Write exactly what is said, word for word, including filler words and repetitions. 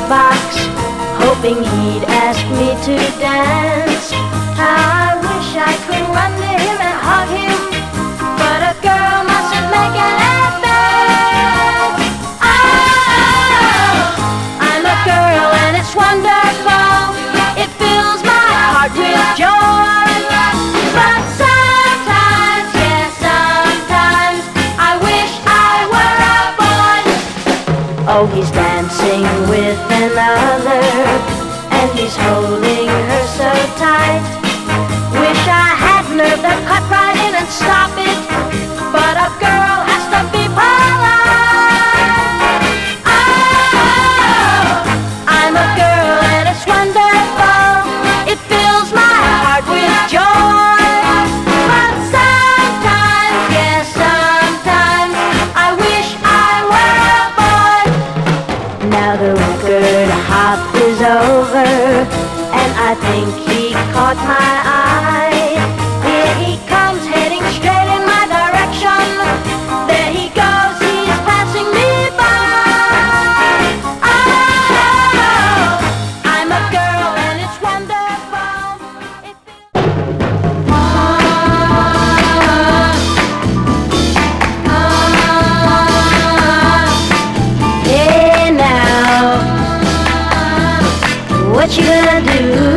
jukebox, hoping he'd ask me to dance. How I wish I could run to him and hug him, but a girl mustn't make an advance. Oh, I'm a girl and it's wonderful. It fills my heart with joy. But sometimes, yes, sometimes I wish I were a boy. Oh, he's dancing with another, and he's holding her so tight. Wish I had nerve that cut right in and stop it, but a girl has to be polite. Oh, I'm a girl and it's wonderful. It fills my heart with joy. But sometimes, yes, sometimes I wish I were a boy. Now the record hop is over, and I think he caught my eye. Here he comes, heading straight in my direction. There he goes, he's passing me by. Oh, I'm a girl and it's wonderful. It feels Hey now, what you gonna do?